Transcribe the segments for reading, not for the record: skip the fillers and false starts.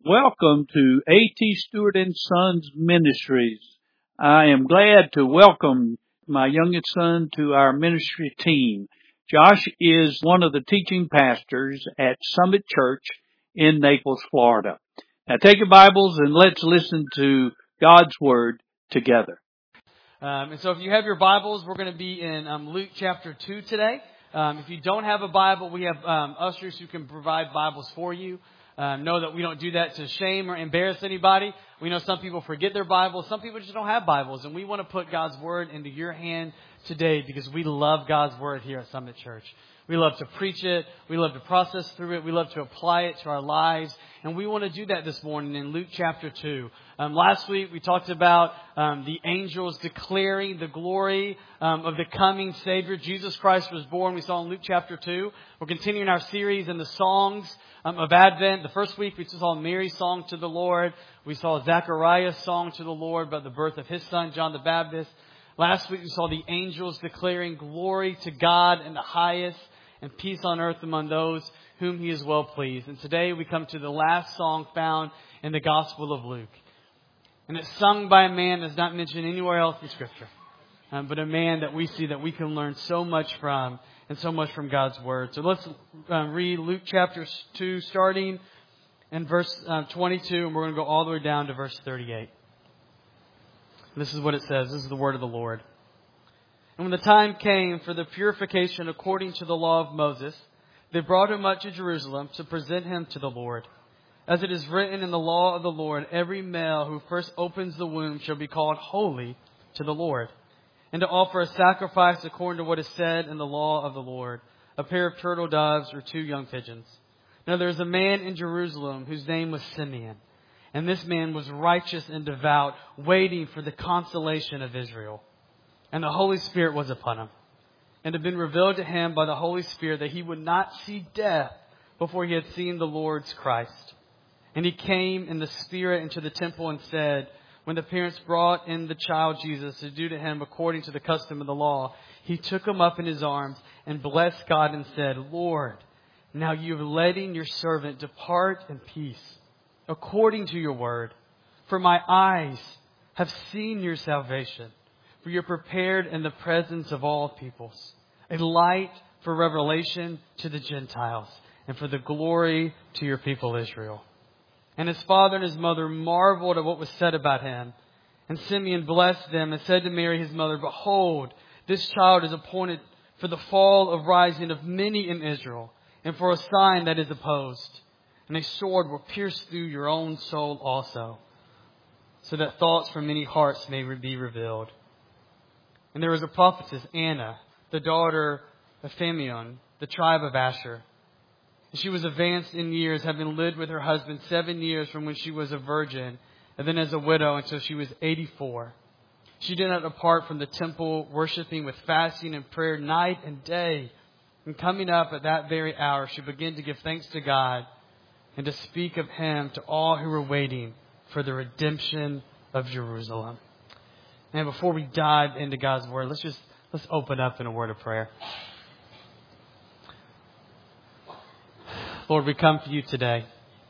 Welcome to A.T. Stewart and Sons Ministries. I am glad to welcome my youngest son to our ministry team. Josh is one of the teaching pastors at Summit Church in Naples, Florida. Now take your Bibles and let's listen to God's Word together. And so if you have your Bibles, we're going to be in Luke chapter 2 today. If you don't have a Bible, we have ushers who can provide Bibles for you. Know that we don't do that to shame or embarrass anybody. We know some people forget their Bibles. Some people just don't have Bibles. And we want to put God's Word into your hand today because we love God's Word here at Summit Church. We love to preach it. We love to process through it. We love to apply it to our lives. And we want to do that this morning in Luke chapter 2. Last week we talked about the angels declaring the glory of the coming Savior. Jesus Christ was born. We saw in Luke chapter 2. We're continuing our series in the songs of Advent. The first week we saw Mary's song to the Lord. We saw Zechariah's song to the Lord about the birth of his son, John the Baptist. Last week we saw the angels declaring glory to God in the highest and peace on earth among those whom he is well pleased. And today we come to the last song found in the Gospel of Luke. And it's sung by a man that's not mentioned anywhere else in Scripture. But a man that we see that we can learn so much from and so much from God's Word. So let's read Luke chapter 2 starting in verse 22 and we're going to go all the way down to verse 38. This is what it says. This is the word of the Lord. And when the time came for the purification according to the law of Moses, they brought him up to Jerusalem to present him to the Lord. As it is written in the law of the Lord, every male who first opens the womb shall be called holy to the Lord. And to offer a sacrifice according to what is said in the law of the Lord, a pair of turtle doves or 2 young pigeons. Now there is a man in Jerusalem whose name was Simeon. And this man was righteous and devout, waiting for the consolation of Israel. And the Holy Spirit was upon him. And it had been revealed to him by the Holy Spirit that he would not see death before he had seen the Lord's Christ. And he came in the Spirit into the temple and said, when the parents brought in the child Jesus to do to him according to the custom of the law, he took him up in his arms and blessed God and said, Lord, now you have letting your servant depart in peace, according to your word. For my eyes have seen your salvation, for you are prepared in the presence of all peoples, a light for revelation to the Gentiles, and for the glory to your people Israel. And his father and his mother marveled at what was said about him. And Simeon blessed them and said to Mary his mother, Behold, this child is appointed for the fall of rising of many in Israel, and for a sign that is opposed. And a sword will pierce through your own soul also, so that thoughts from many hearts may be revealed. And there was a prophetess, Anna, the daughter of Phanuel, the tribe of Asher. And she was advanced in years, having lived with her husband 7 years from when she was a virgin, and then as a widow until she was 84. She did not depart from the temple, worshiping with fasting and prayer night and day. And coming up at that very hour, she began to give thanks to God and to speak of him to all who were waiting for the redemption of Jerusalem. And before we dive into God's Word, let's open up in a word of prayer. Lord, we come for you today.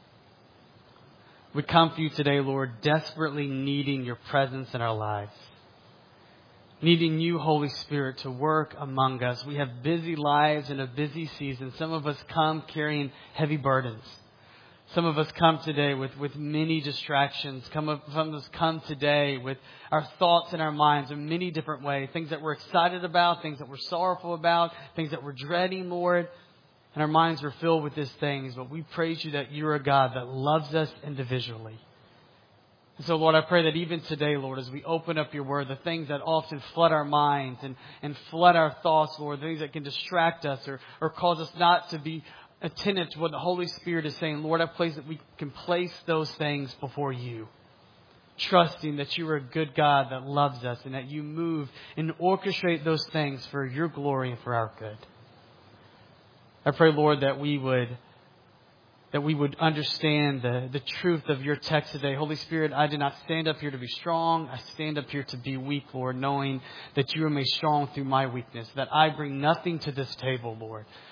We come for you today, Lord, desperately needing your presence in our lives. Needing you, Holy Spirit, to work among us. We have busy lives and a busy season. Some of us come carrying heavy burdens. Some of us come today with many distractions. Some of us come today with our thoughts and our minds in many different ways. Things that we're excited about, things that we're sorrowful about, things that we're dreading, Lord. And our minds are filled with these things. But we praise you that you're a God that loves us individually. And so, Lord, I pray that even today, Lord, as we open up your word, the things that often flood our minds and flood our thoughts, Lord, things that can distract us or cause us not to be attentive to what the Holy Spirit is saying, Lord, I pray that we can place those things before you, trusting that you are a good God that loves us and that you move and orchestrate those things for your glory and for our good. I pray, Lord, that we would understand the truth of your text today. Holy Spirit, I did not stand up here to be strong. I stand up here to be weak, Lord, knowing that you are made strong through my weakness, that I bring nothing to this table, Lord,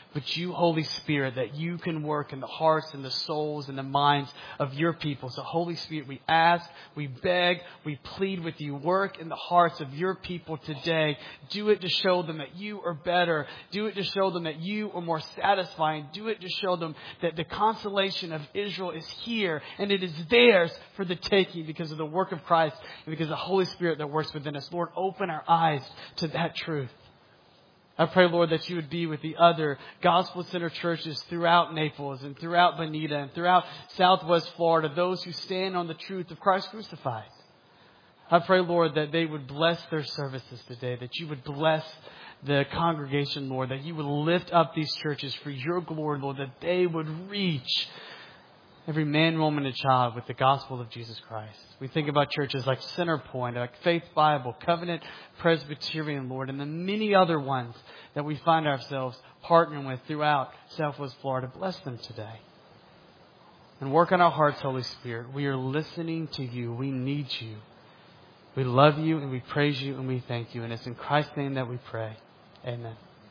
but you, Holy Spirit, that you can work in the hearts and the souls and the minds of your people. So Holy Spirit, we ask, we beg, we plead with you. Work in the hearts of your people today. Do it to show them that you are better. Do it to show them that you are more satisfying. Do it to show them that the consolation of Israel is here and it is theirs for the taking because of the work of Christ and because of the Holy Spirit that works within us. Lord, open our eyes to that truth. I pray, Lord, that you would be with the other gospel-centered churches throughout Naples and throughout Bonita and throughout Southwest Florida, those who stand on the truth of Christ crucified. I pray, Lord, that they would bless their services today, that you would bless the congregation, Lord, that you would lift up these churches for your glory, Lord, that they would reach every man, woman, and child with the gospel of Jesus Christ. We think about churches like Centerpoint, like Faith Bible, Covenant Presbyterian, Lord, and the many other ones that we find ourselves partnering with throughout Southwest Florida. Bless them today. And work on our hearts, Holy Spirit. We are listening to you. We need you. We love you and we praise you and we thank you. And it's in Christ's name that we pray. Amen.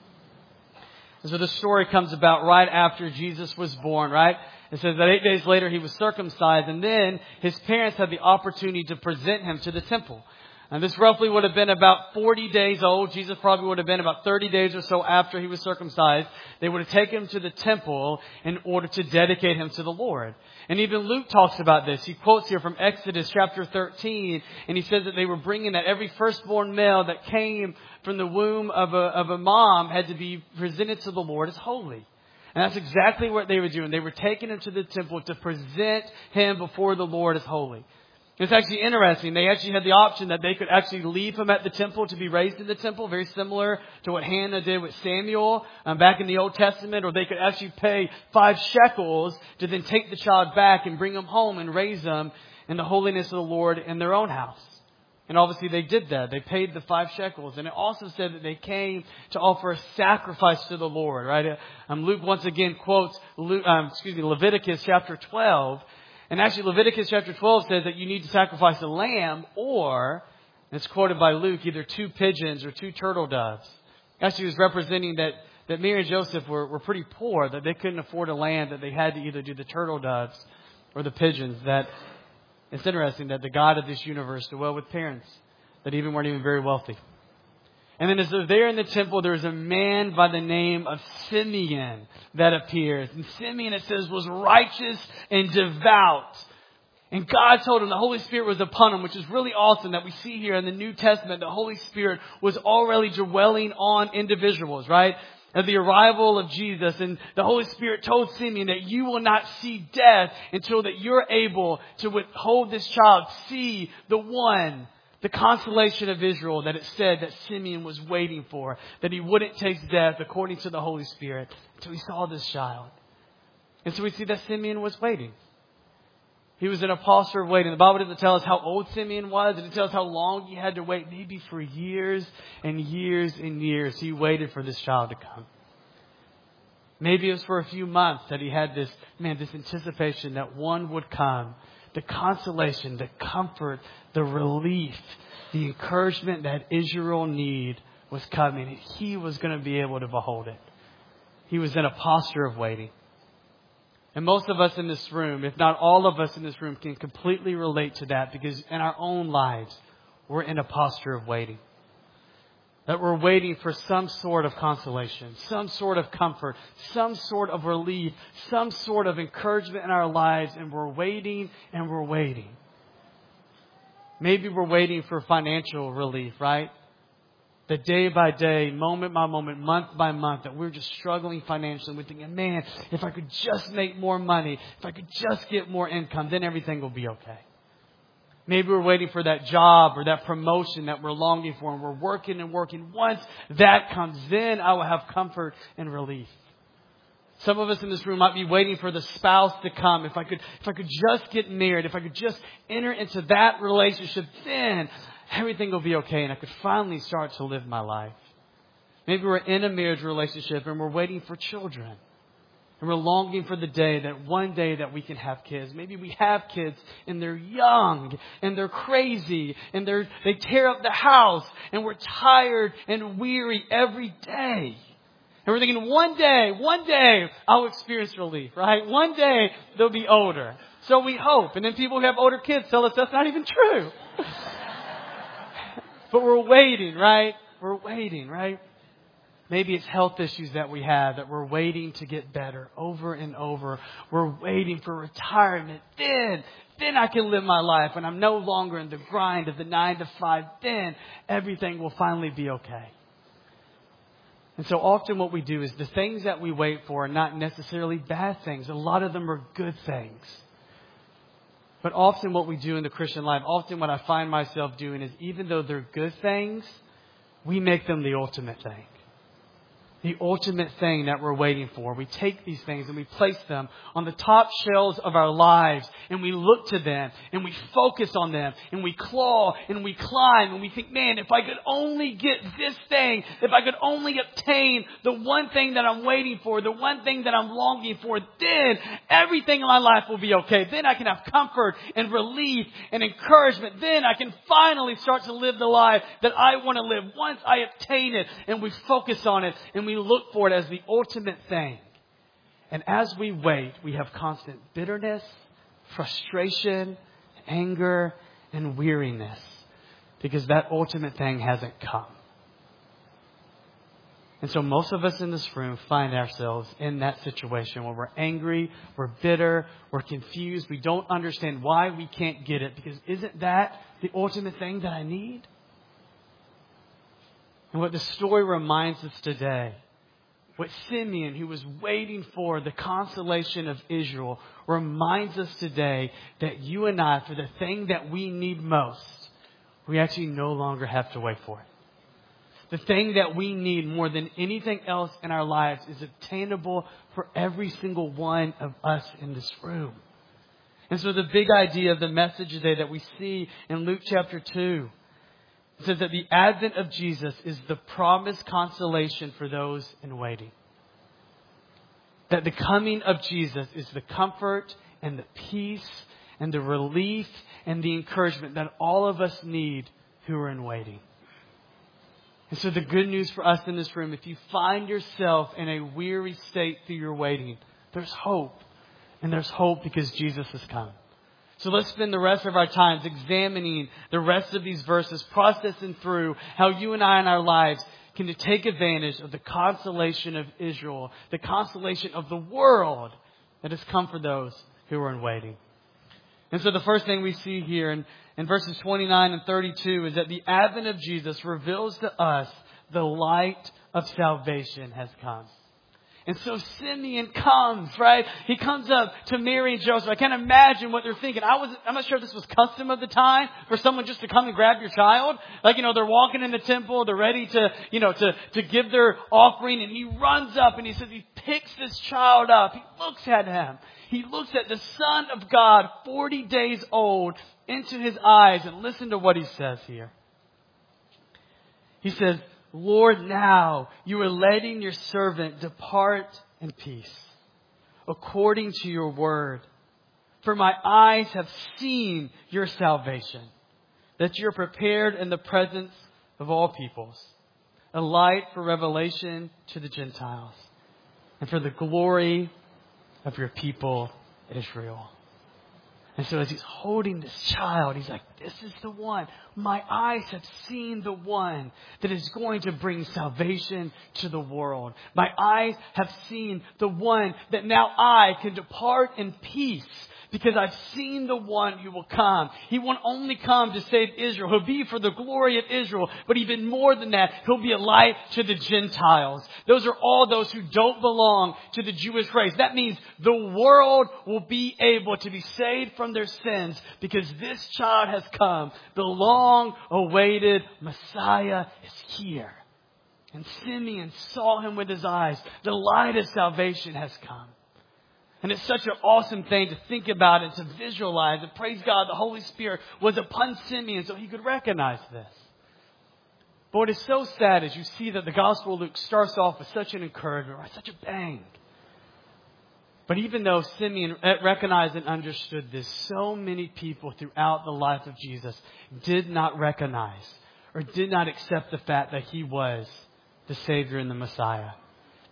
And so the story comes about right after Jesus was born, right? It says that 8 days later he was circumcised, and then his parents had the opportunity to present him to the temple. And this roughly would have been about 40 days old. Jesus probably would have been about 30 days or so after he was circumcised. They would have taken him to the temple in order to dedicate him to the Lord. And even Luke talks about this. He quotes here from Exodus chapter 13, and he says that they were bringing that every firstborn male that came from the womb of a mom had to be presented to the Lord as holy. And that's exactly what they were doing. They were taking him to the temple to present him before the Lord as holy. It's actually interesting. They actually had the option that they could actually leave him at the temple to be raised in the temple, very similar to what Hannah did with Samuel back in the Old Testament, or they could actually pay 5 shekels to then take the child back and bring him home and raise him in the holiness of the Lord in their own house. And obviously they did that. They paid the 5 shekels. And it also said that they came to offer a sacrifice to the Lord, right? Luke once again quotes Leviticus chapter 12. And actually Leviticus chapter 12 says that you need to sacrifice a lamb or, and it's quoted by Luke, either 2 pigeons or 2 turtle doves. Actually it was representing that Mary and Joseph were pretty poor, that they couldn't afford a lamb, that they had to either do the turtle doves or the pigeons. That it's interesting that the God of this universe dwelled with parents that even weren't even very wealthy. And then as they're there in the temple, there's a man by the name of Simeon that appears. And Simeon, it says, was righteous and devout. And God told him the Holy Spirit was upon him, which is really awesome that we see here in the New Testament. The Holy Spirit was already dwelling on individuals, right? At the arrival of Jesus, and the Holy Spirit told Simeon that you will not see death until that you're able to withhold this child, see the one, the consolation of Israel that it said that Simeon was waiting for, that he wouldn't taste death according to the Holy Spirit until he saw this child. And so we see that Simeon was waiting. He was in a posture of waiting. The Bible doesn't tell us how old Simeon was. It doesn't tell us how long he had to wait. Maybe for years and years and years he waited for this child to come. Maybe it was for a few months that he had this anticipation that one would come. The consolation, the comfort, the relief, the encouragement that Israel needed was coming. And he was going to be able to behold it. He was in a posture of waiting. And most of us in this room, if not all of us in this room, can completely relate to that because in our own lives, we're in a posture of waiting. That we're waiting for some sort of consolation, some sort of comfort, some sort of relief, some sort of encouragement in our lives, and we're waiting and we're waiting. Maybe we're waiting for financial relief, right? That day by day, moment by moment, month by month, that we're just struggling financially. We're thinking, man, if I could just make more money, if I could just get more income, then everything will be okay. Maybe we're waiting for that job or that promotion that we're longing for, and we're working and working. Once that comes, then I will have comfort and relief. Some of us in this room might be waiting for the spouse to come. If I could just get married, if I could just enter into that relationship, then everything will be okay and I could finally start to live my life. Maybe we're in a marriage relationship and we're waiting for children. And we're longing for the day that one day that we can have kids. Maybe we have kids and they're young and they're crazy and they tear up the house and we're tired and weary every day. And we're thinking, one day, I'll experience relief, right? One day, they'll be older. So we hope. And then people who have older kids tell us that's not even true. But we're waiting, right? We're waiting, right? Maybe it's health issues that we have that we're waiting to get better over and over. We're waiting for retirement. Then I can live my life when I'm no longer in the grind of the 9 to 5. Then everything will finally be okay. And so often what we do is the things that we wait for are not necessarily bad things. A lot of them are good things. But often what we do in the Christian life, often what I find myself doing is even though they're good things, we make them the ultimate thing. The ultimate thing that we're waiting for. We take these things and we place them on the top shelves of our lives and we look to them and we focus on them and we claw and we climb and we think, man, if I could only get this thing, if I could only obtain the one thing that I'm waiting for, the one thing that I'm longing for, then everything in my life will be okay. Then I can have comfort and relief and encouragement. Then I can finally start to live the life that I want to live once I obtain it and we focus on it and we look for it as the ultimate thing. And as we wait, we have constant bitterness, frustration, anger, and weariness because that ultimate thing hasn't come. And so most of us in this room find ourselves in that situation where we're angry, we're bitter, we're confused, we don't understand why we can't get it because isn't that the ultimate thing that I need? And what the story reminds us today, what Simeon, who was waiting for the consolation of Israel, reminds us today that you and I, for the thing that we need most, we actually no longer have to wait for it. The thing that we need more than anything else in our lives is obtainable for every single one of us in this room. And so the big idea of the message today that we see in Luke chapter 2, it says that the advent of Jesus is the promised consolation for those in waiting. That the coming of Jesus is the comfort and the peace and the relief and the encouragement that all of us need who are in waiting. And so the good news for us in this room, if you find yourself in a weary state through your waiting, there's hope. And there's hope because Jesus has come. So let's spend the rest of our times examining the rest of these verses, processing through how you and I in our lives can take advantage of the consolation of Israel, the consolation of the world that has come for those who are in waiting. And so the first thing we see here in verses 29 and 32 is that the advent of Jesus reveals to us the light of salvation has come. And so Simeon comes, right? He comes up to Mary and Joseph. I can't imagine what they're thinking. I'm not sure if this was custom of the time for someone just to come and grab your child. Like, they're walking in the temple. They're ready to give their offering. And he runs up and he says, he picks this child up. He looks at him. He looks at the Son of God, 40 days old, into his eyes. And listen to what he says here. He says, Lord, now you are letting your servant depart in peace, according to your word. For my eyes have seen your salvation, that you're prepared in the presence of all peoples, a light for revelation to the Gentiles, and for the glory of your people, Israel. And so as he's holding this child, he's like, this is the one. My eyes have seen the one that is going to bring salvation to the world. My eyes have seen the one that now I can depart in peace because I've seen the one who will come. He won't only come to save Israel. He'll be for the glory of Israel. But even more than that, he'll be a light to the Gentiles. Those are all those who don't belong to the Jewish race. That means the world will be able to be saved from their sins because this child has come. The long-awaited Messiah is here. And Simeon saw him with his eyes. The light of salvation has come. And it's such an awesome thing to think about and to visualize. And praise God, the Holy Spirit was upon Simeon so he could recognize this. But what is so sad is you see that the Gospel of Luke starts off with such an encouragement, right? Such a bang. But even though Simeon recognized and understood this, so many people throughout the life of Jesus did not recognize or did not accept the fact that he was the Savior and the Messiah.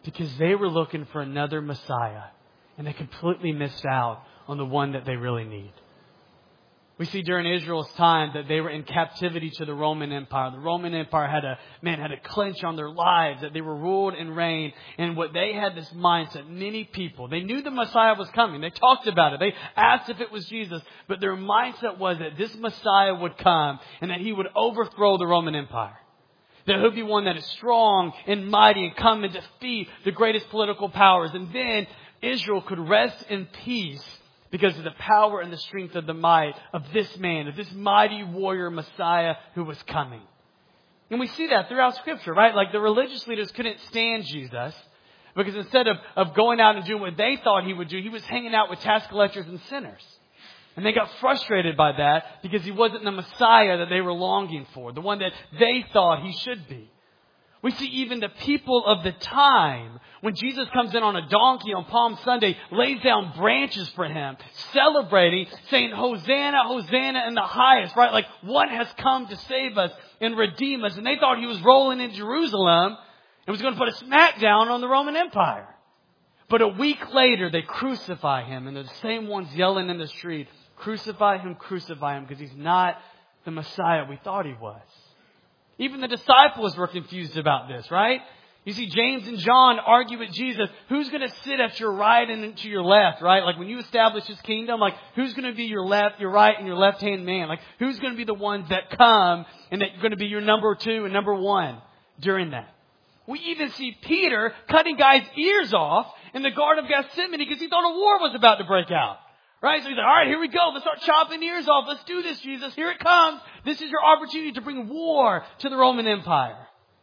Because they were looking for another Messiah. And they completely missed out on the one that they really need. We see during Israel's time that they were in captivity to the Roman Empire. The Roman Empire had a clench on their lives, that they were ruled and reigned. And what they had this mindset, many people, they knew the Messiah was coming. They talked about it. They asked if it was Jesus. But their mindset was that this Messiah would come and that he would overthrow the Roman Empire. That he'll be one that is strong and mighty and come and defeat the greatest political powers. And then Israel could rest in peace because of the power and the strength of the might of this man, of this mighty warrior Messiah who was coming. And we see that throughout Scripture, right? Like the religious leaders couldn't stand Jesus because instead of going out and doing what they thought he would do, he was hanging out with tax collectors and sinners. And they got frustrated by that because he wasn't the Messiah that they were longing for, the one that they thought he should be. We see even the people of the time, when Jesus comes in on a donkey on Palm Sunday, lays down branches for him, celebrating, saying, Hosanna, Hosanna in the highest, right? Like one has come to save us and redeem us. And they thought he was rolling in Jerusalem and was going to put a smackdown on the Roman Empire. But a week later, they crucify him. And they're the same ones yelling in the street, crucify him, because he's not the Messiah we thought he was. Even the disciples were confused about this, right? You see James and John argue with Jesus. Who's going to sit at your right and to your left, right? Like when you establish his kingdom, like who's going to be your left, your right, and your left-hand man? Like who's going to be the ones that come and that are going to be your number 2 and number 1 during that? We even see Peter cutting guys' ears off in the Garden of Gethsemane because he thought a war was about to break out. Right? So he's like, all right, here we go. Let's start chopping ears off. Let's do this, Jesus. Here it comes. This is your opportunity to bring war to the Roman Empire.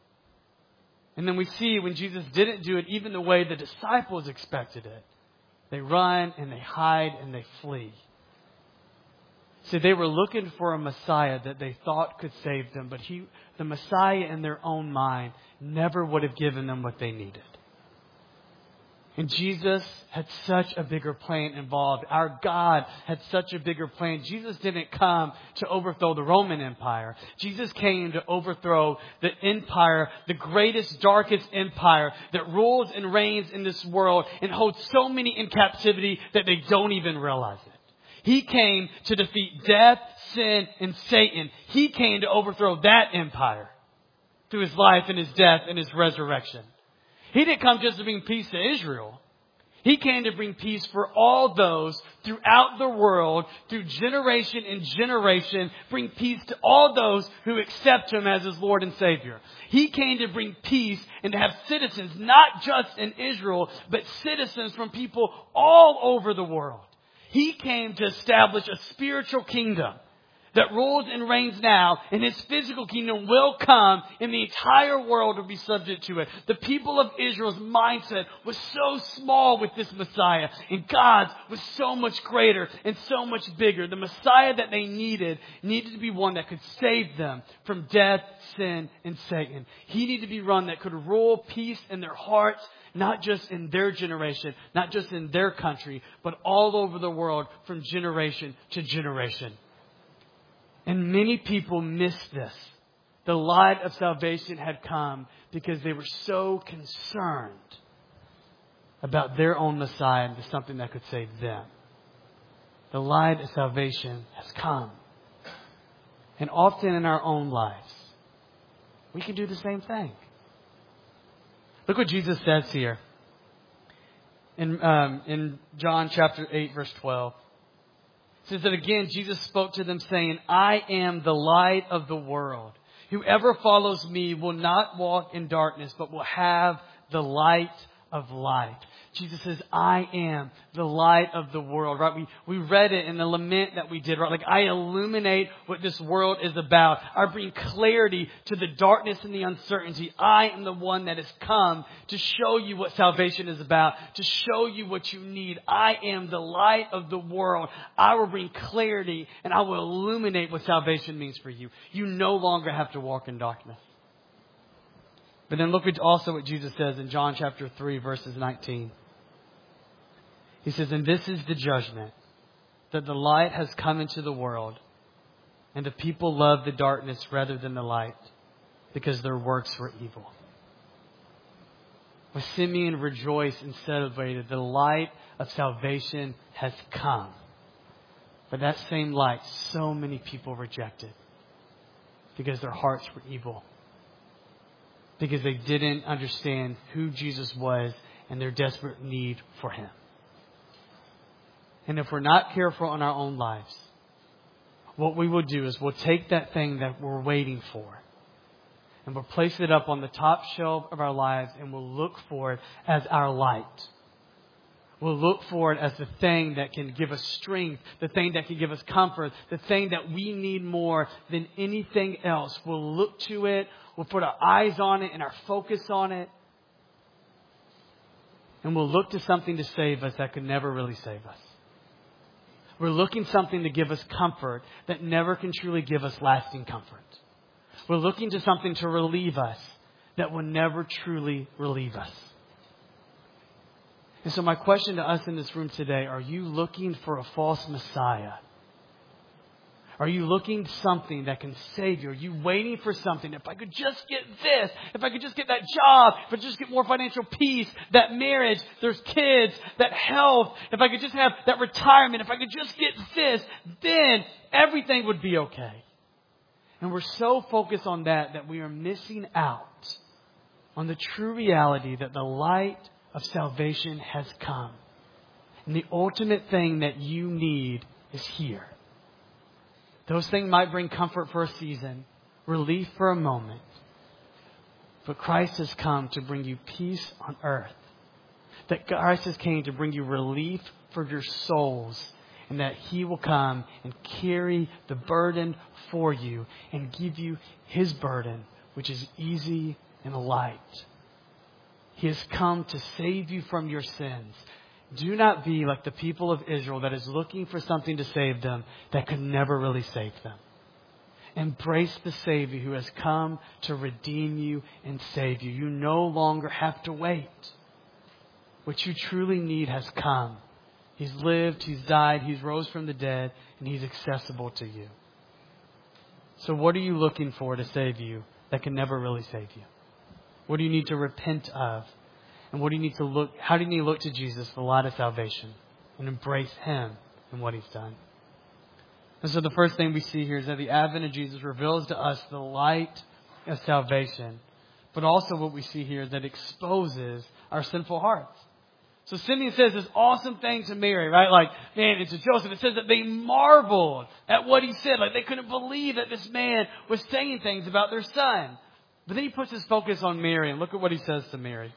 And then we see when Jesus didn't do it even the way the disciples expected it. They run and they hide and they flee. So they were looking for a Messiah that they thought could save them. But the Messiah in their own mind never would have given them what they needed. And Jesus had such a bigger plan involved. Our God had such a bigger plan. Jesus didn't come to overthrow the Roman Empire. Jesus came to overthrow the empire, the greatest, darkest empire that rules and reigns in this world and holds so many in captivity that they don't even realize it. He came to defeat death, sin, and Satan. He came to overthrow that empire through his life and his death and his resurrection. He didn't come just to bring peace to Israel. He came to bring peace for all those throughout the world, through generation and generation, bring peace to all those who accept him as his Lord and Savior. He came to bring peace and to have citizens, not just in Israel, but citizens from people all over the world. He came to establish a spiritual kingdom that rules and reigns now, and his physical kingdom will come, and the entire world will be subject to it. The people of Israel's mindset was so small with this Messiah, and God's was so much greater and so much bigger. The Messiah that they needed to be one that could save them from death, sin, and Satan. He needed to be one that could rule peace in their hearts, not just in their generation, not just in their country, but all over the world from generation to generation. And many people missed this. The light of salvation had come because they were so concerned about their own Messiah and something that could save them. The light of salvation has come. And often in our own lives, we can do the same thing. Look what Jesus says here in John chapter 8, verse 12. It says that again, Jesus spoke to them saying, I am the light of the world. Whoever follows me will not walk in darkness, but will have the light of life. Jesus says, I am the light of the world, right? We read it in the lament that we did, right? Like, I illuminate what this world is about. I bring clarity to the darkness and the uncertainty. I am the one that has come to show you what salvation is about, to show you what you need. I am the light of the world. I will bring clarity and I will illuminate what salvation means for you. You no longer have to walk in darkness. But then look also what Jesus says in John chapter 3, verses 19. He says, and this is the judgment, that the light has come into the world, and the people love the darkness rather than the light, because their works were evil. But Simeon rejoiced and celebrated. The light of salvation has come. But that same light, so many people rejected because their hearts were evil. Because they didn't understand who Jesus was and their desperate need for Him. And if we're not careful in our own lives, what we will do is we'll take that thing that we're waiting for and we'll place it up on the top shelf of our lives and we'll look for it as our light. We'll look for it as the thing that can give us strength, the thing that can give us comfort, the thing that we need more than anything else. We'll look to it, we'll put our eyes on it and our focus on it. And we'll look to something to save us that could never really save us. We're looking something to give us comfort that never can truly give us lasting comfort. We're looking to something to relieve us that will never truly relieve us. And so my question to us in this room today, are you looking for a false Messiah? Are you looking for something that can save you? Are you waiting for something? If I could just get this, if I could just get that job, if I could just get more financial peace, that marriage, there's kids, that health, if I could just have that retirement, if I could just get this, then everything would be okay. And we're so focused on that we are missing out on the true reality that the light of salvation has come. And the ultimate thing that you need is here. Those things might bring comfort for a season, relief for a moment. But Christ has come to bring you peace on earth. That Christ has came to bring you relief for your souls. And that He will come and carry the burden for you and give you His burden, which is easy and light. He has come to save you from your sins. Do not be like the people of Israel that is looking for something to save them that could never really save them. Embrace the Savior who has come to redeem you and save you. You no longer have to wait. What you truly need has come. He's lived, He's died, He's rose from the dead, and He's accessible to you. So what are you looking for to save you that can never really save you? What do you need to repent of? And what do you need to look? How do you need to look to Jesus for the light of salvation and embrace Him and what He's done? And so the first thing we see here is that the advent of Jesus reveals to us the light of salvation. But also what we see here is that it exposes our sinful hearts. So Simeon says this awesome thing to Mary, right? Like, man, and to Joseph. It says that they marveled at what he said. Like, they couldn't believe that this man was saying things about their son. But then he puts his focus on Mary, and look at what he says to Mary.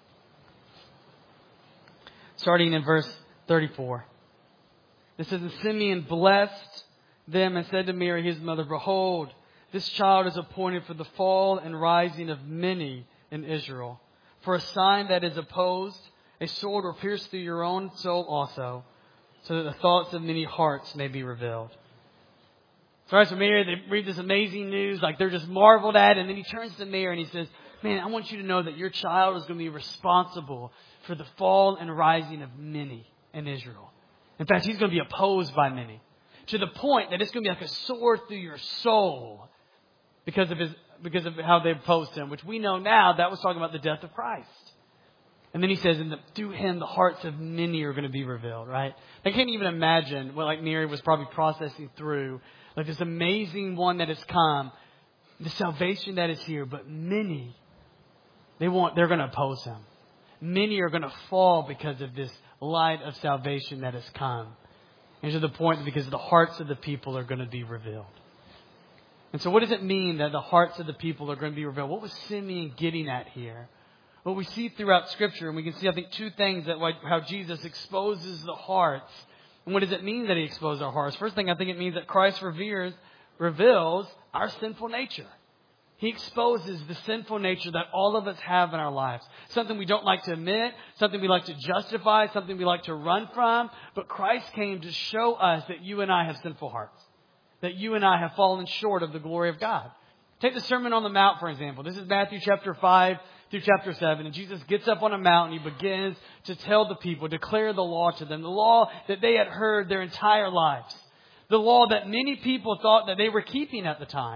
Starting in verse 34. It says, and Simeon blessed them and said to Mary, his mother, behold, this child is appointed for the fall and rising of many in Israel, for a sign that is opposed, a sword will pierce through your own soul also, so that the thoughts of many hearts may be revealed. So as for Mary, they read this amazing news, like they're just marveled at it, and then he turns to Mary and he says, man, I want you to know that your child is going to be responsible for the fall and rising of many in Israel. In fact, he's going to be opposed by many, to the point that it's going to be like a sword through your soul because of how they opposed him, which we know now that was talking about the death of Christ. And then he says, and through him, the hearts of many are going to be revealed, right? I can't even imagine what like Mary was probably processing through, like this amazing one that has come, the salvation that is here, but many, they're going to oppose him. Many are going to fall because of this light of salvation that has come. And to the point that because the hearts of the people are going to be revealed. And so what does it mean that the hearts of the people are going to be revealed? What was Simeon getting at here? What we see throughout Scripture, and we can see, I think, two things that how Jesus exposes the hearts. And what does it mean that He exposes our hearts? First thing, I think it means that Christ reveals our sinful nature. He exposes the sinful nature that all of us have in our lives. Something we don't like to admit, something we like to justify, something we like to run from. But Christ came to show us that you and I have sinful hearts. That you and I have fallen short of the glory of God. Take the Sermon on the Mount, for example. This is Matthew chapter 5 through chapter 7. And Jesus gets up on a mountain. He begins to tell the people, declare the law to them. The law that they had heard their entire lives. The law that many people thought that they were keeping at the time.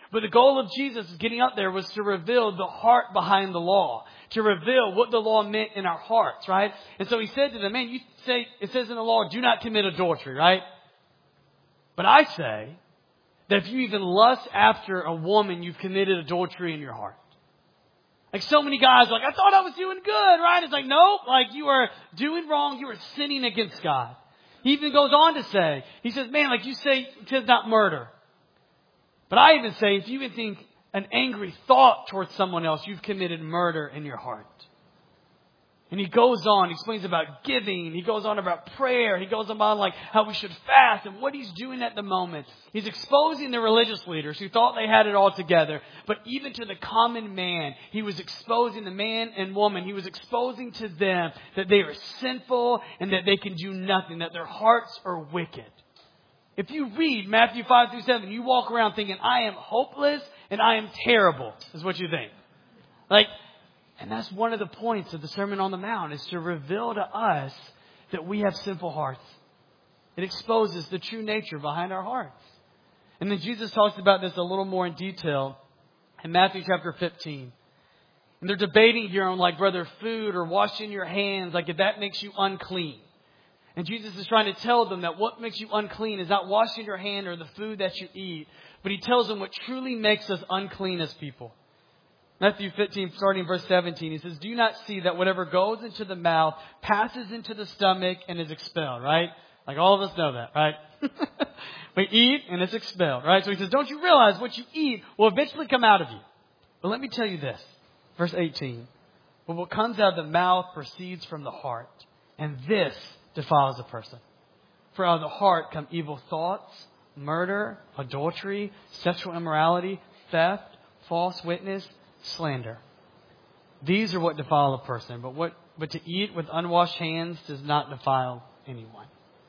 But the goal of Jesus getting up there was to reveal the heart behind the law, to reveal what the law meant in our hearts, right? And so he said to them, man, you say, it says in the law, do not commit adultery, right? But I say that if you even lust after a woman, you've committed adultery in your heart. Like so many guys are like, I thought I was doing good, right? It's like, nope, like you are doing wrong. You are sinning against God. He even goes on to say, he says, man, like you say, it says not murder. But I even say, if you even think an angry thought towards someone else, you've committed murder in your heart. And he goes on, he explains about giving. He goes on about prayer. He goes on about like how we should fast and what he's doing at the moment. He's exposing the religious leaders who thought they had it all together. But even to the common man, he was exposing the man and woman. He was exposing to them that they are sinful and that they can do nothing, that their hearts are wicked. If you read Matthew 5 through 7, you walk around thinking, I am hopeless and I am terrible, is what you think. And that's one of the points of the Sermon on the Mount, is to reveal to us that we have sinful hearts. It exposes the true nature behind our hearts. And then Jesus talks about this a little more in detail in Matthew chapter 15. And they're debating here on like whether food or washing your hands, like if that makes you unclean. And Jesus is trying to tell them that what makes you unclean is not washing your hand or the food that you eat. But he tells them what truly makes us unclean as people. Matthew 15, starting verse 17, he says, do you not see that whatever goes into the mouth passes into the stomach and is expelled, right? Like all of us know that, right? We eat and it's expelled, right? So he says, don't you realize what you eat will eventually come out of you? But let me tell you this, verse 18. But what comes out of the mouth proceeds from the heart, and this defiles a person. For out of the heart come evil thoughts, murder, adultery, sexual immorality, theft, false witness, slander. These are what defile a person, but to eat with unwashed hands does not defile anyone.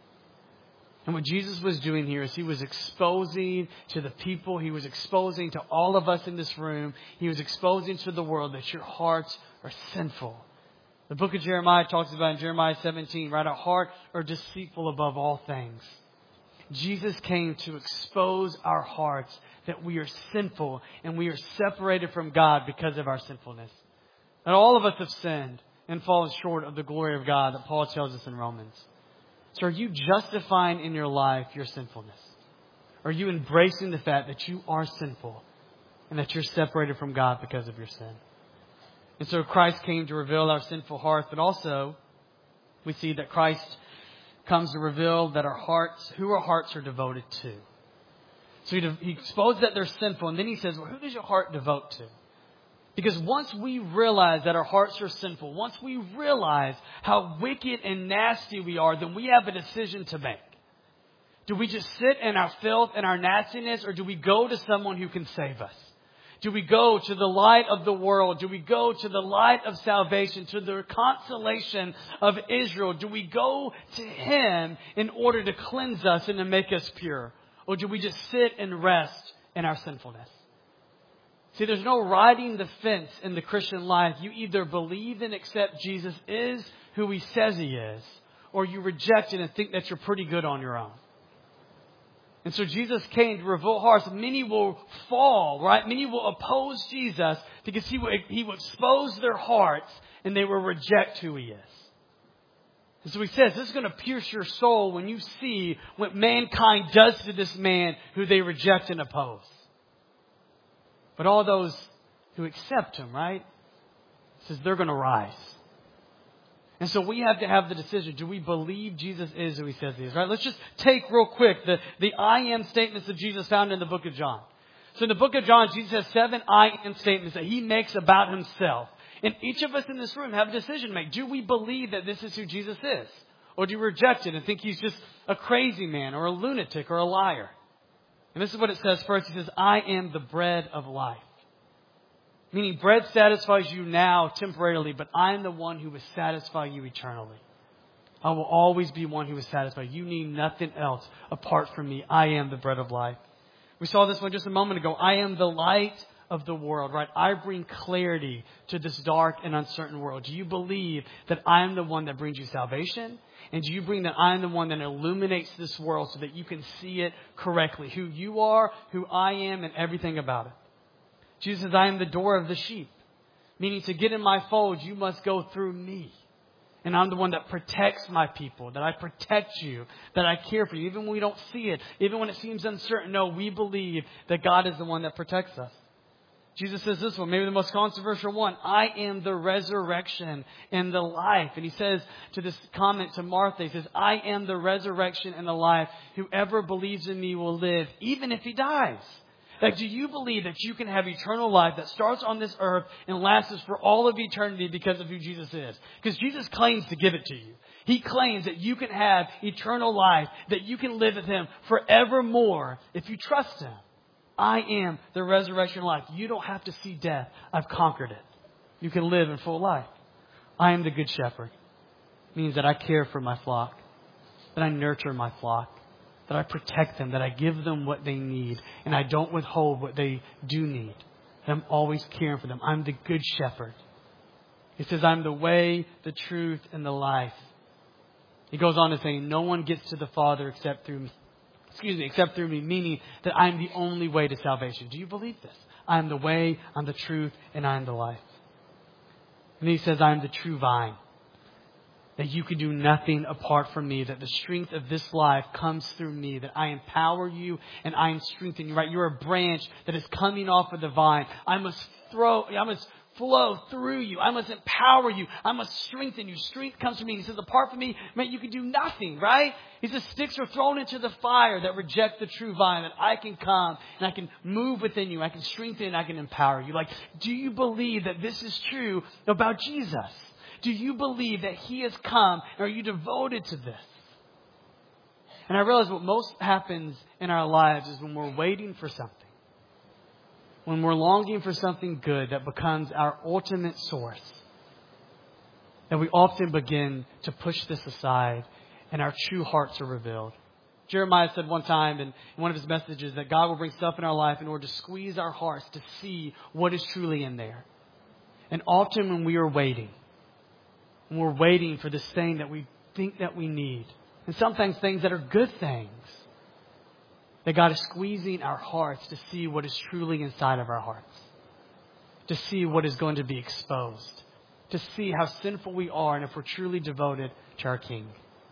And what Jesus was doing here is he was exposing to the people, he was exposing to all of us in this room, he was exposing to the world that your hearts are sinful. The book of Jeremiah talks about in Jeremiah 17, right? Our heart are deceitful above all things. Jesus came to expose our hearts, that we are sinful and we are separated from God because of our sinfulness. And all of us have sinned and fallen short of the glory of God that Paul tells us in Romans. So are you justifying in your life your sinfulness? Are you embracing the fact that you are sinful and that you're separated from God because of your sin? And so Christ came to reveal our sinful hearts, but also we see that Christ comes to reveal that our hearts, who our hearts are devoted to. So he exposed that they're sinful, and then he says, well, who does your heart devote to? Because once we realize that our hearts are sinful, once we realize how wicked and nasty we are, then we have a decision to make. Do we just sit in our filth and our nastiness, or do we go to someone who can save us? Do we go to the light of the world? Do we go to the light of salvation, to the consolation of Israel? Do we go to Him in order to cleanse us and to make us pure? Or do we just sit and rest in our sinfulness? See, there's no riding the fence in the Christian life. You either believe and accept Jesus is who He says He is, or you reject it and think that you're pretty good on your own. And so Jesus came to reveal hearts. Many will fall, right? Many will oppose Jesus because He will expose their hearts and they will reject who He is. And so He says, this is going to pierce your soul when you see what mankind does to this man who they reject and oppose. But all those who accept Him, right? He says they're going to rise. And so we have to have the decision. Do we believe Jesus is who He says He is? Right? Let's just take real quick the I am statements of Jesus found in the book of John. So in the book of John, Jesus has 7 I am statements that He makes about Himself. And each of us in this room have a decision to make. Do we believe that this is who Jesus is? Or do you reject it and think He's just a crazy man or a lunatic or a liar? And this is what it says first. He says, I am the bread of life. Meaning bread satisfies you now temporarily, but I am the one who will satisfy you eternally. I will always be one who will satisfy you. You need nothing else apart from me. I am the bread of life. We saw this one just a moment ago. I am the light of the world, right? I bring clarity to this dark and uncertain world. Do you believe that I am the one that brings you salvation? And do you bring that I am the one that illuminates this world so that you can see it correctly? Who you are, who I am, and everything about it. Jesus says, I am the door of the sheep. Meaning to get in my fold, you must go through me. And I'm the one that protects my people, that I protect you, that I care for you. Even when we don't see it, even when it seems uncertain, no, we believe that God is the one that protects us. Jesus says this one, maybe the most controversial one. I am the resurrection and the life. And he says to this comment to Martha, he says, I am the resurrection and the life. Whoever believes in me will live, even if he dies. Like, do you believe that you can have eternal life that starts on this earth and lasts for all of eternity because of who Jesus is? Because Jesus claims to give it to you. He claims that you can have eternal life, that you can live with Him forevermore if you trust Him. I am the resurrection life. You don't have to see death. I've conquered it. You can live in full life. I am the good shepherd. It means that I care for my flock, that I nurture my flock, that I protect them, that I give them what they need, and I don't withhold what they do need. That I'm always caring for them. I'm the good shepherd. He says, I'm the way, the truth, and the life. He goes on to say, no one gets to the Father except through me. Except through me, meaning that I'm the only way to salvation. Do you believe this? I am the way, I'm the truth, and I am the life. And he says, I am the true vine. That you can do nothing apart from me, that the strength of this life comes through me, that I empower you and I am strengthening you, right? You're a branch that is coming off of the vine. I must flow through you. I must empower you. I must strengthen you. Strength comes from me. He says, apart from me, man, you can do nothing, right? He says, sticks are thrown into the fire that reject the true vine, that I can come and I can move within you. I can strengthen and I can empower you. Like, do you believe that this is true about Jesus? Do you believe that He has come? And are you devoted to this? And I realize what most happens in our lives is when we're waiting for something. When we're longing for something good that becomes our ultimate source. That we often begin to push this aside and our true hearts are revealed. Jeremiah said one time in one of his messages that God will bring stuff in our life in order to squeeze our hearts to see what is truly in there. And often when we are waiting, when we're waiting for this thing that we think that we need, and sometimes things that are good things, that God is squeezing our hearts to see what is truly inside of our hearts, to see what is going to be exposed, to see how sinful we are and if we're truly devoted to our King.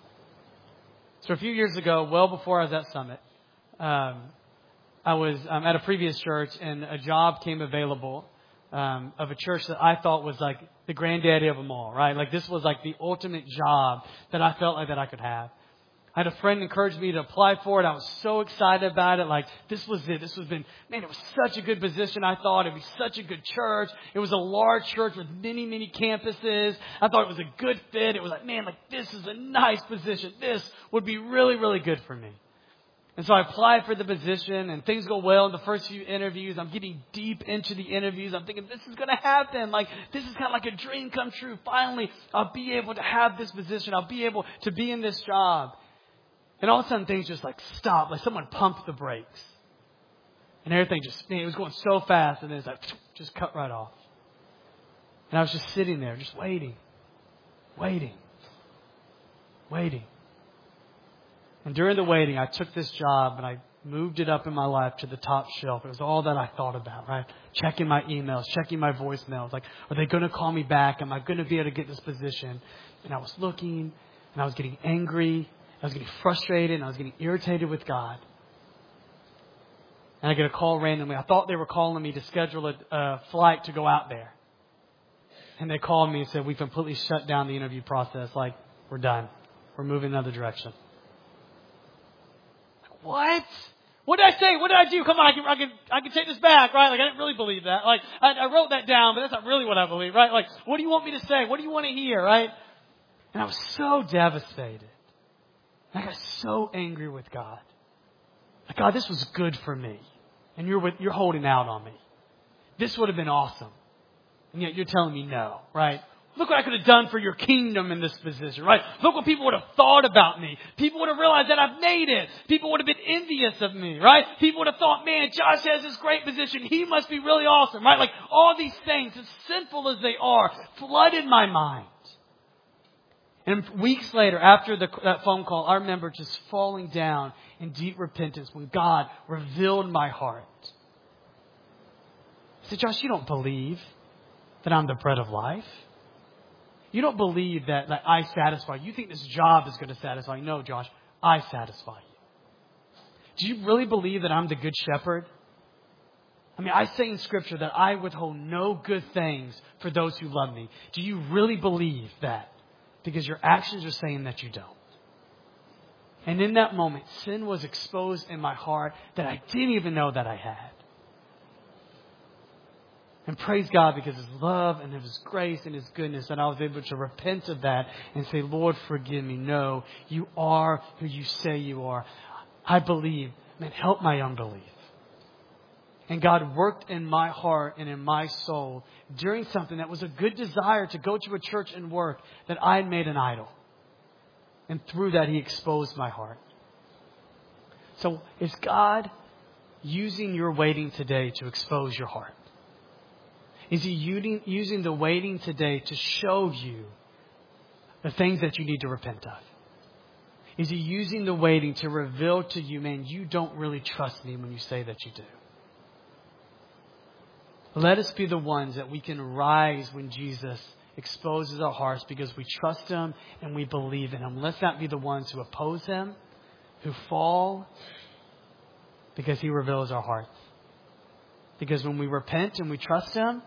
So a few years ago, well before I was at Summit, I was at a previous church and a job came available of a church that I thought was like the granddaddy of them all, right? Like this was like the ultimate job that I felt like that I could have. I had a friend encourage me to apply for it. I was so excited about it. Like this was it. It was such a good position. I thought it'd be such a good church. It was a large church with many, many campuses. I thought it was a good fit. It was like, man, like this is a nice position. This would be really, really good for me. And so I applied for the position and things go well in the first few interviews. I'm getting deep into the interviews. I'm thinking this is going to happen. Like this is kind of like a dream come true. Finally, I'll be able to have this position. I'll be able to be in this job. And all of a sudden things just like stop. Like someone pumped the brakes. And everything it was going so fast and then it's like just cut right off. And I was just sitting there just waiting. And during the waiting, I took this job and I moved it up in my life to the top shelf. It was all that I thought about, right? Checking my emails, checking my voicemails. Like, are they going to call me back? Am I going to be able to get this position? And I was looking and I was getting angry. I was getting frustrated and I was getting irritated with God. And I get a call randomly. I thought they were calling me to schedule a flight to go out there. And they called me and said, we've completely shut down the interview process. Like, we're done. We're moving another direction. What? What did I say? What did I do? Come on, I can take this back, right? Like, I didn't really believe that. Like, I wrote that down, but that's not really what I believe, right? Like, what do you want me to say? What do you want to hear, right? And I was so devastated. I got so angry with God. Like, God, this was good for me. And you're holding out on me. This would have been awesome. And yet you're telling me no, right? Look what I could have done for your kingdom in this position, right? Look what people would have thought about me. People would have realized that I've made it. People would have been envious of me, right? People would have thought, man, Josh has this great position. He must be really awesome, right? Like all these things, as sinful as they are, flooded my mind. And weeks later, after that phone call, I remember just falling down in deep repentance when God revealed my heart. I said, Josh, you don't believe that I'm the bread of life? You don't believe that I satisfy you. You think this job is going to satisfy you. No, Josh, I satisfy you. Do you really believe that I'm the good shepherd? I mean, I say in Scripture that I withhold no good things for those who love me. Do you really believe that? Because your actions are saying that you don't. And in that moment, sin was exposed in my heart that I didn't even know that I had. And praise God because His love and His grace and His goodness that I was able to repent of that and say, Lord, forgive me. No, you are who you say you are. I believe. Man, help my unbelief. And God worked in my heart and in my soul during something that was a good desire to go to a church and work that I had made an idol. And through that, He exposed my heart. So is God using your waiting today to expose your heart? Is He using the waiting today to show you the things that you need to repent of? Is He using the waiting to reveal to you, man, you don't really trust me when you say that you do? Let us be the ones that we can rise when Jesus exposes our hearts because we trust Him and we believe in Him. Let's not be the ones who oppose Him, who fall, because He reveals our hearts. Because when we repent and we trust Him,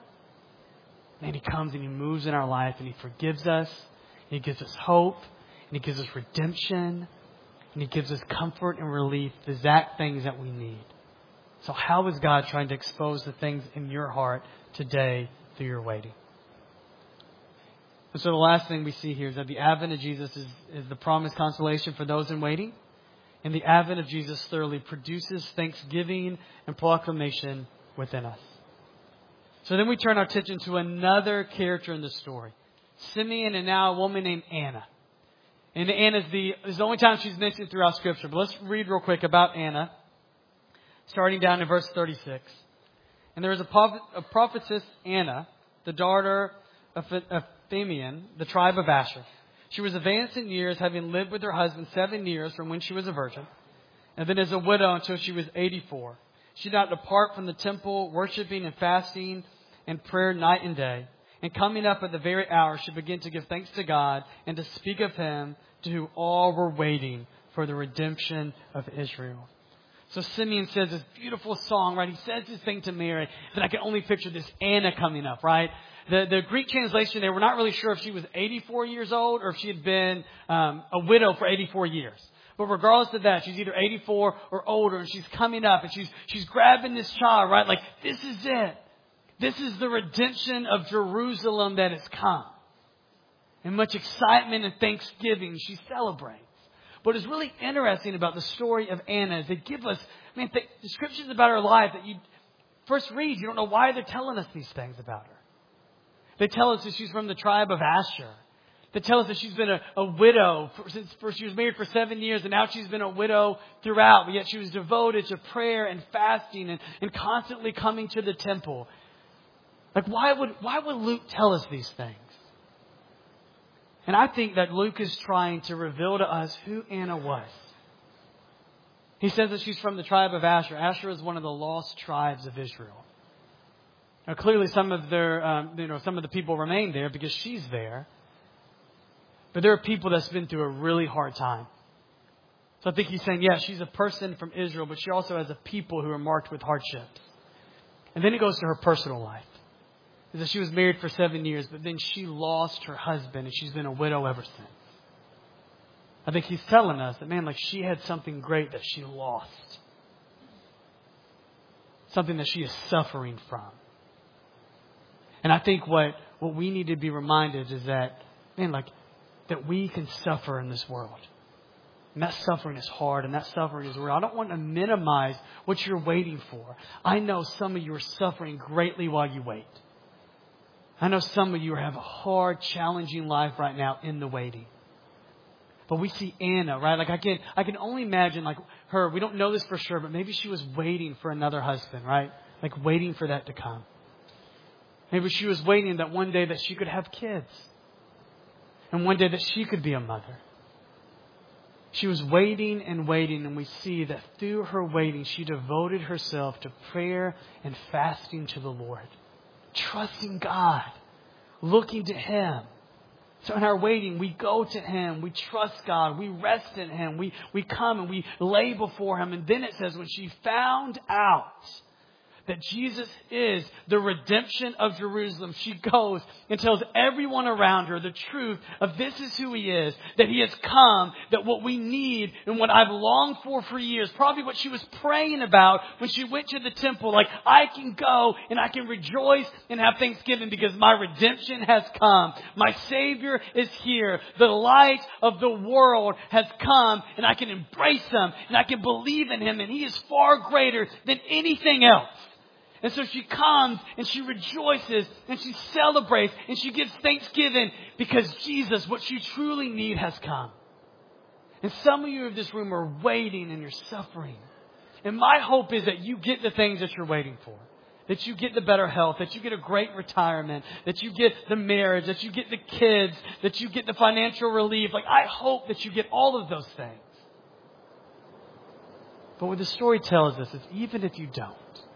man, He comes and He moves in our life and He forgives us. And He gives us hope. And He gives us redemption. And He gives us comfort and relief, the exact things that we need. So how is God trying to expose the things in your heart today through your waiting? And so the last thing we see here is that the advent of Jesus is the promised consolation for those in waiting. And the advent of Jesus thoroughly produces thanksgiving and proclamation within us. So then we turn our attention to another character in the story. Simeon and now a woman named Anna. And Anna is the only time she's mentioned throughout Scripture. But let's read real quick about Anna, starting down in verse 36. And there was a prophetess, Anna, the daughter of Phanuel, the tribe of Asher. She was advanced in years, having lived with her husband 7 years from when she was a virgin, and then as a widow until she was 84. She did not depart from the temple, worshiping and fasting and prayer night and day. And coming up at the very hour, she began to give thanks to God and to speak of Him to whom all were waiting for the redemption of Israel. So Simeon says this beautiful song, right? He says this thing to Mary that I can only picture this Anna coming up, right? The Greek translation there, we're not really sure if she was 84 years old or if she had been a widow for 84 years. But regardless of that, she's either 84 or older, and she's coming up, and she's grabbing this child, right? Like, this is it. This is the redemption of Jerusalem that has come. And much excitement and thanksgiving she celebrates. What is really interesting about the story of Anna is they give us, descriptions about her life that you first read. You don't know why they're telling us these things about her. They tell us that she's from the tribe of Asher. They tell us that she's been a widow since she was married for 7 years, and now she's been a widow throughout. But yet she was devoted to prayer and fasting and constantly coming to the temple. Like, why would Luke tell us these things? And I think that Luke is trying to reveal to us who Anna was. He says that she's from the tribe of Asher. Asher is one of the lost tribes of Israel. Now, clearly, some of the people remain there because she's there. But there are people that's been through a really hard time. So I think he's saying, yeah, she's a person from Israel, but she also has a people who are marked with hardships. And then he goes to her personal life. He says she was married for 7 years, but then she lost her husband, and she's been a widow ever since. I think he's telling us that, man, like she had something great that she lost. Something that she is suffering from. And I think what we need to be reminded is that, man, like, that we can suffer in this world. And that suffering is hard, and that suffering is real. I don't want to minimize what you're waiting for. I know some of you are suffering greatly while you wait. I know some of you have a hard, challenging life right now in the waiting. But we see Anna, right? Like I can only imagine like her. We don't know this for sure, but maybe she was waiting for another husband, right? Like waiting for that to come. Maybe she was waiting that one day that she could have kids. And one day that she could be a mother. She was waiting, and we see that through her waiting, she devoted herself to prayer and fasting to the Lord. Trusting God. Looking to Him. So in our waiting, we go to Him. We trust God. We rest in Him. We come and we lay before Him. And then it says, when she found out that Jesus is the redemption of Jerusalem, she goes and tells everyone around her the truth of this is who He is, that He has come, that what we need and what I've longed for years, probably what she was praying about when she went to the temple, like I can go and I can rejoice and have thanksgiving because my redemption has come. My Savior is here. The light of the world has come and I can embrace Him and I can believe in Him and He is far greater than anything else. And so she comes and she rejoices and she celebrates and she gives thanksgiving because Jesus, what you truly need, has come. And some of you in this room are waiting and you're suffering. And my hope is that you get the things that you're waiting for. That you get the better health, that you get a great retirement, that you get the marriage, that you get the kids, that you get the financial relief. Like I hope that you get all of those things. But what the story tells us is even if you don't,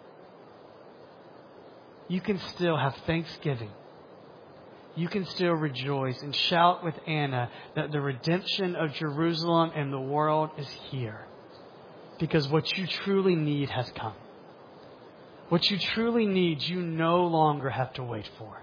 you can still have thanksgiving. You can still rejoice and shout with Anna that the redemption of Jerusalem and the world is here. Because what you truly need has come. What you truly need, you no longer have to wait for.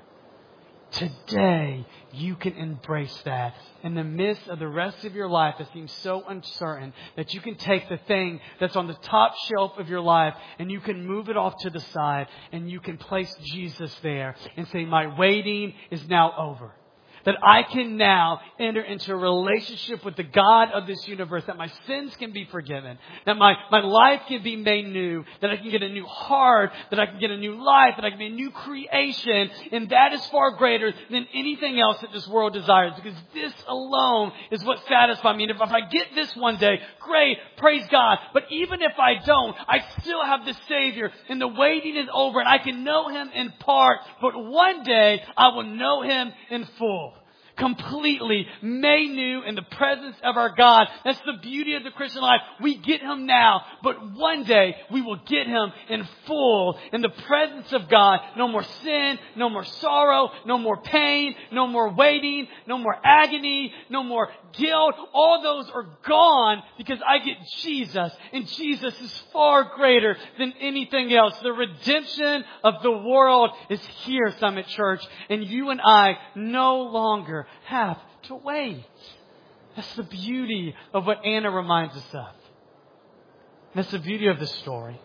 Today, you can embrace that in the midst of the rest of your life that seems so uncertain, that you can take the thing that's on the top shelf of your life and you can move it off to the side and you can place Jesus there and say, my waiting is now over. That I can now enter into a relationship with the God of this universe. That my sins can be forgiven. That my life can be made new. That I can get a new heart. That I can get a new life. That I can be a new creation. And that is far greater than anything else that this world desires. Because this alone is what satisfies me. And if I get this one day, great, praise God. But even if I don't, I still have the Savior. And the waiting is over. And I can know Him in part. But one day, I will know Him in full. Completely made new in the presence of our God. That's the beauty of the Christian life. We get Him now, but one day we will get Him in full in the presence of God. No more sin, no more sorrow, no more pain, no more waiting, no more agony, no more guilt. All those are gone because I get Jesus, and Jesus is far greater than anything else. The redemption of the world is here, Summit Church, and you and I no longer have to wait. That's the beauty of what Anna reminds us of. That's the beauty of this story.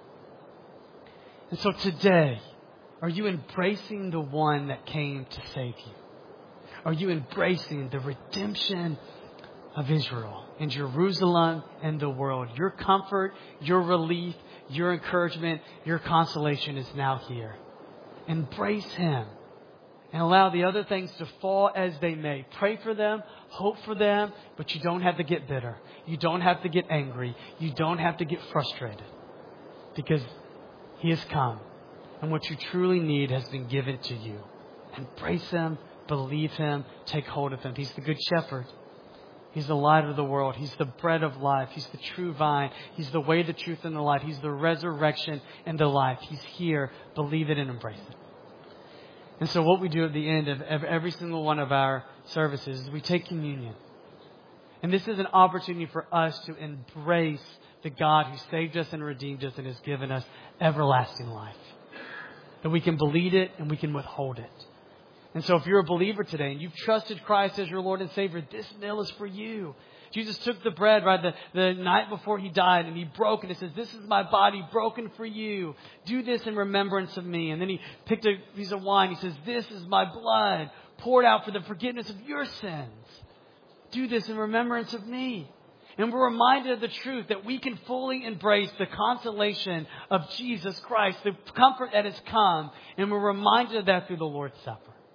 And so today, are you embracing the one that came to save you? Are you embracing the redemption of Israel and Jerusalem and the world? Your comfort, your relief, your encouragement, your consolation is now here. Embrace Him. And allow the other things to fall as they may. Pray for them, hope for them, but you don't have to get bitter. You don't have to get angry. You don't have to get frustrated. Because He has come. And what you truly need has been given to you. Embrace Him, believe Him, take hold of Him. He's the Good Shepherd. He's the light of the world. He's the bread of life. He's the true vine. He's the way, the truth, and the life. He's the resurrection and the life. He's here. Believe it and embrace it. And so what we do at the end of every single one of our services is we take communion. And this is an opportunity for us to embrace the God who saved us and redeemed us and has given us everlasting life. That we can believe it and we can withhold it. And so if you're a believer today and you've trusted Christ as your Lord and Savior, this meal is for you. Jesus took the bread, right, the night before He died, and He broke it. It says, this is my body broken for you. Do this in remembrance of me. And then He picked a piece of wine. He says, this is my blood poured out for the forgiveness of your sins. Do this in remembrance of me. And we're reminded of the truth that we can fully embrace the consolation of Jesus Christ, the comfort that has come. And we're reminded of that through the Lord's Supper.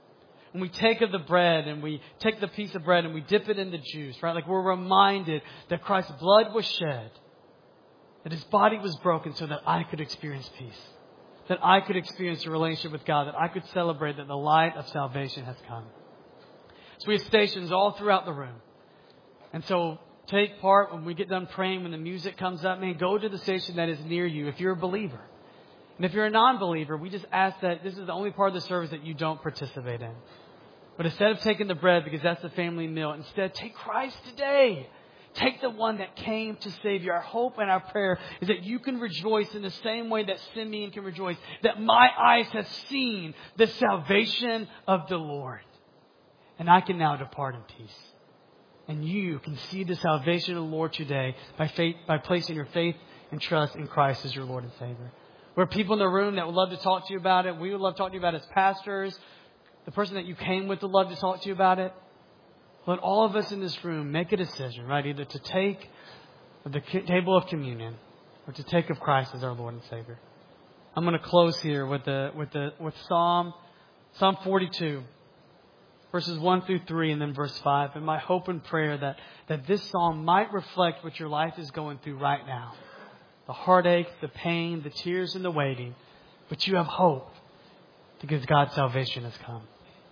And we take of the bread and we take the piece of bread and we dip it in the juice, right? Like we're reminded that Christ's blood was shed, that His body was broken so that I could experience peace, that I could experience a relationship with God, that I could celebrate that the light of salvation has come. So we have stations all throughout the room. And so take part when we get done praying, when the music comes up, man, go to the station that is near you if you're a believer. And if you're a non-believer, we just ask that this is the only part of the service that you don't participate in. But instead of taking the bread, because that's the family meal, instead take Christ today. Take the one that came to save you. Our hope and our prayer is that you can rejoice in the same way that Simeon can rejoice, that my eyes have seen the salvation of the Lord. And I can now depart in peace. And you can see the salvation of the Lord today by placing your faith and trust in Christ as your Lord and Savior. We're people in the room that would love to talk to you about it. We would love to talk to you about it as pastors. The person that you came with would love to talk to you about it. Let all of us in this room make a decision, right? Either to take the table of communion or to take of Christ as our Lord and Savior. I'm going to close here with Psalm 42, verses 1 through 3, and then verse 5. And my hope and prayer that this psalm might reflect what your life is going through right now. The heartache, the pain, the tears, and the waiting. But you have hope because God's salvation has come.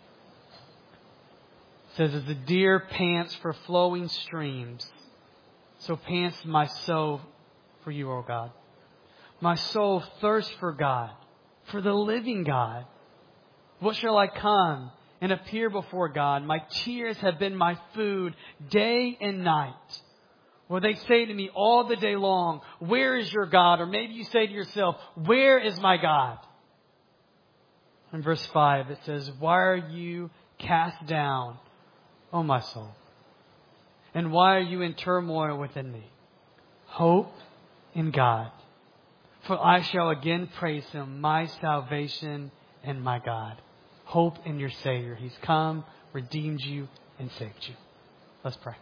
It says, as the deer pants for flowing streams, so pants my soul for you, O God. My soul thirsts for God, for the living God. What shall I come and appear before God? My tears have been my food day and night. Well, they say to me all the day long, where is your God? Or maybe you say to yourself, where is my God? In verse 5, it says, why are you cast down, O my soul? And why are you in turmoil within me? Hope in God, for I shall again praise Him, my salvation and my God. Hope in your Savior. He's come, redeemed you, and saved you. Let's pray.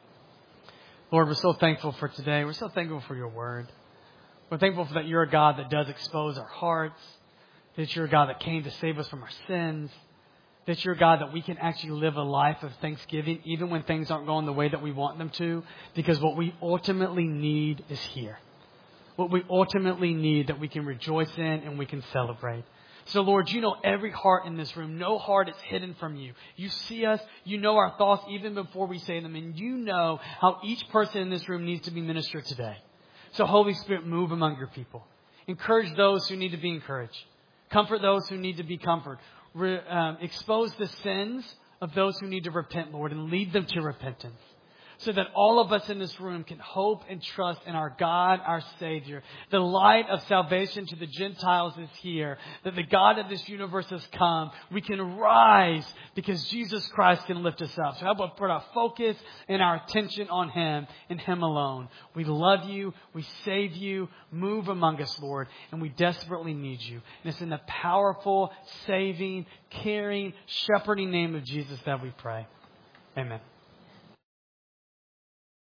Lord, we're so thankful for today. We're so thankful for your word. We're thankful that you're a God that does expose our hearts, that you're a God that came to save us from our sins, that you're a God that we can actually live a life of thanksgiving even when things aren't going the way that we want them to, because what we ultimately need is here. What we ultimately need that we can rejoice in and we can celebrate. So, Lord, you know every heart in this room. No heart is hidden from you. You see us. You know our thoughts even before we say them. And you know how each person in this room needs to be ministered today. So, Holy Spirit, move among your people. Encourage those who need to be encouraged. Comfort those who need to be comforted. Expose the sins of those who need to repent, Lord, and lead them to repentance. So that all of us in this room can hope and trust in our God, our Savior. The light of salvation to the Gentiles is here. That the God of this universe has come. We can rise because Jesus Christ can lift us up. So help us put our focus and our attention on Him and Him alone. We love you. We save you. Move among us, Lord. And we desperately need you. And it's in the powerful, saving, caring, shepherding name of Jesus that we pray. Amen.